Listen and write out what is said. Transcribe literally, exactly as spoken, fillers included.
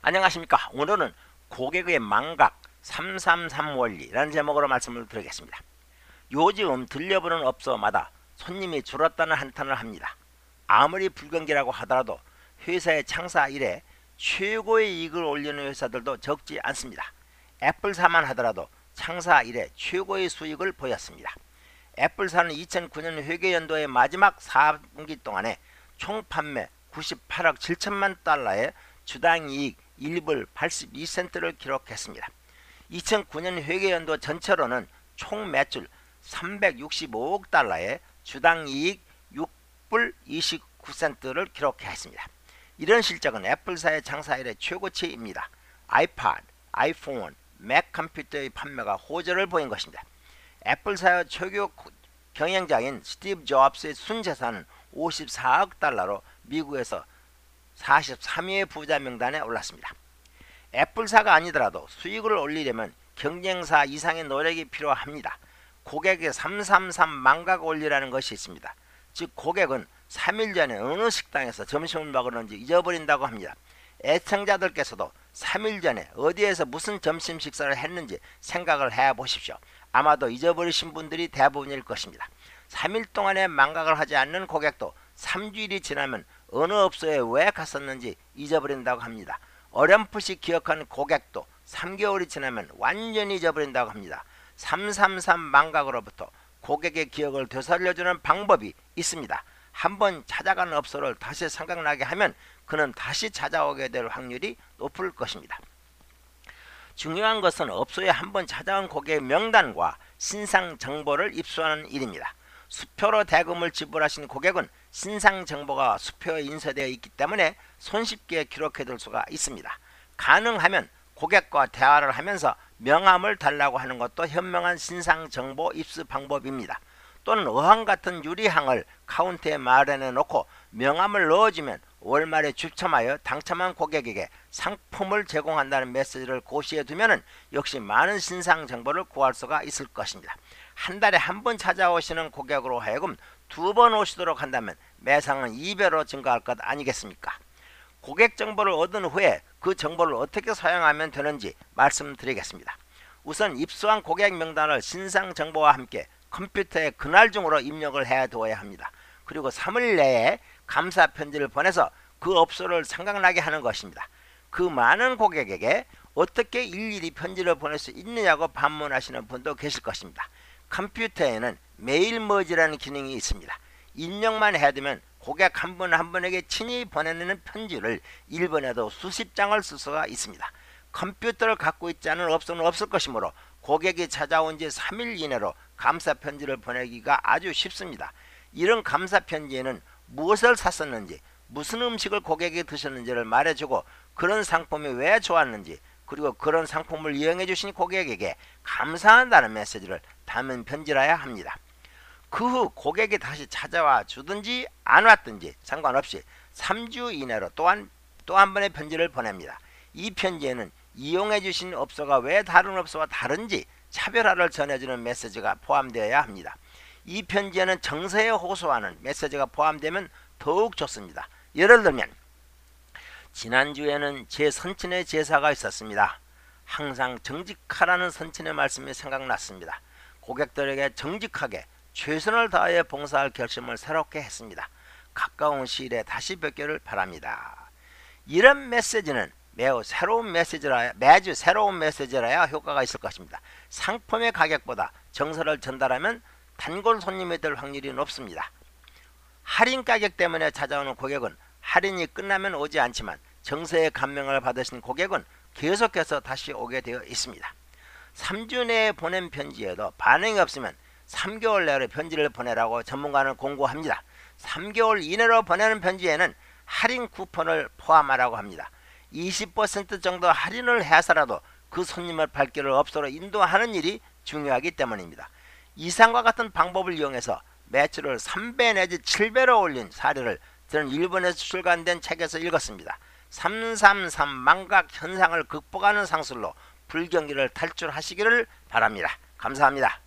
안녕하십니까. 오늘은 고객의 망각 삼삼삼 원리라는 제목으로 말씀을 드리겠습니다. 요즘 들려보는 업소마다 손님이 줄었다는 한탄을 합니다. 아무리 불경기라고 하더라도 회사의 창사 이래 최고의 이익을 올리는 회사들도 적지 않습니다. 애플사만 하더라도 창사 이래 최고의 수익을 보였습니다. 애플사는 이천구 년 회계연도의 마지막 사 분기 동안에 총 판매 구십팔억 칠천만 달러의 주당 이익 일 불 팔십이 센트를 기록했습니다. 이천구 년 회계연도 전체로는 총 매출 삼백육십오억 달러의 주당 이익 육 불 이십구 센트를 기록했습니다. 이런 실적은 애플사의 창사 이래 최고치입니다. 아이팟, 아이폰, 맥 컴퓨터의 판매가 호조를 보인 것입니다. 애플사의 최고 경영자인 스티브 잡스의 순자산은 오십사억 달러로 미국에서 사십삼 위의 부자 명단에 올랐습니다. 애플사가 아니더라도 수익을 올리려면 경쟁사 이상의 노력이 필요합니다. 고객의 삼삼삼 망각 원리라는 것이 있습니다. 즉 고객은 삼 일 전에 어느 식당에서 점심을 먹었는지 잊어버린다고 합니다. 애청자들께서도 삼 일 전에 어디에서 무슨 점심 식사를 했는지 생각을 해보십시오. 아마도 잊어버리신 분들이 대부분일 것입니다. 삼 일 동안에 망각을 하지 않는 고객도 삼 주일이 지나면 어느 업소에 왜 갔었는지 잊어버린다고 합니다. 어렴풋이 기억한 고객도 삼 개월이 지나면 완전히 잊어버린다고 합니다. 삼삼삼 망각으로부터 고객의 기억을 되살려주는 방법이 있습니다. 한번 찾아간 업소를 다시 생각나게 하면 그는 다시 찾아오게 될 확률이 높을 것입니다. 중요한 것은 업소에 한번 찾아온 고객의 명단과 신상 정보를 입수하는 일입니다. 수표로 대금을 지불하신 고객은 신상 정보가 수표에 인쇄되어 있기 때문에 손쉽게 기록해둘 수가 있습니다. 가능하면 고객과 대화를 하면서 명함을 달라고 하는 것도 현명한 신상 정보 입수 방법입니다. 또는 어항 같은 유리항을 카운터에 마련해 놓고 명함을 넣어주면 월말에 추첨하여 당첨한 고객에게 상품을 제공한다는 메시지를 고시해 두면 역시 많은 신상 정보를 구할 수가 있을 것입니다. 한 달에 한 번 찾아오시는 고객으로 하여금 두 번 오시도록 한다면 매상은 이 배로 증가할 것 아니겠습니까? 고객 정보를 얻은 후에 그 정보를 어떻게 사용하면 되는지 말씀드리겠습니다. 우선 입수한 고객 명단을 신상 정보와 함께 컴퓨터에 그날 중으로 입력을 해두어야 합니다. 그리고 삼 일 내에 감사 편지를 보내서 그 업소를 생각나게 하는 것입니다. 그 많은 고객에게 어떻게 일일이 편지를 보낼 수 있느냐고 반문하시는 분도 계실 것입니다. 컴퓨터에는 메일 머지라는 기능이 있습니다. 입력만 해두면 고객 한 분 한 분에게 친히 보내는 편지를 일 번에도 수십 장을 쓸 수가 있습니다. 컴퓨터를 갖고 있지 않은 업소는 없을 것이므로 고객이 찾아온 지 삼 일 이내로 감사 편지를 보내기가 아주 쉽습니다. 이런 감사 편지에는 무엇을 샀었는지, 무슨 음식을 고객이 드셨는지를 말해주고 그런 상품이 왜 좋았는지, 그리고 그런 상품을 이용해 주신 고객에게 감사한다는 메시지를 담은 편지라야 합니다. 그 후 고객이 다시 찾아와 주든지 안 왔든지 상관없이 삼 주 이내로 또한 또 한 번의 편지를 보냅니다. 이 편지에는 이용해 주신 업소가 왜 다른 업소와 다른지 차별화를 전해주는 메시지가 포함되어야 합니다. 이 편지에는 정서에 호소하는 메시지가 포함되면 더욱 좋습니다. 예를 들면 지난주에는 제 선친의 제사가 있었습니다. 항상 정직하라는 선친의 말씀이 생각났습니다. 고객들에게 정직하게 최선을 다해 봉사할 결심을 새롭게 했습니다. 가까운 시일에 다시 뵙기를 바랍니다. 이런 메시지는 매우 새로운 메시지라, 매주 새로운 메시지라야 효과가 있을 것입니다. 상품의 가격보다 정서를 전달하면 단골 손님이 될 확률이 높습니다. 할인 가격 때문에 찾아오는 고객은 할인이 끝나면 오지 않지만 정서의 감명을 받으신 고객은 계속해서 다시 오게 되어 있습니다. 삼 주 내에 보낸 편지에도 반응이 없으면 삼 개월 내로 편지를 보내라고 전문가는 공고합니다. 삼 개월 이내로 보내는 편지에는 할인 쿠폰을 포함하라고 합니다. 이십 퍼센트 정도 할인을 해서라도 그 손님을 발길을 업소로 인도하는 일이 중요하기 때문입니다. 이상과 같은 방법을 이용해서 매출을 삼 배 내지 칠 배로 올린 사례를 저는 일본에서 출간된 책에서 읽었습니다. 삼삼삼 망각 현상을 극복하는 상술로 불경기를 탈출하시기를 바랍니다. 감사합니다.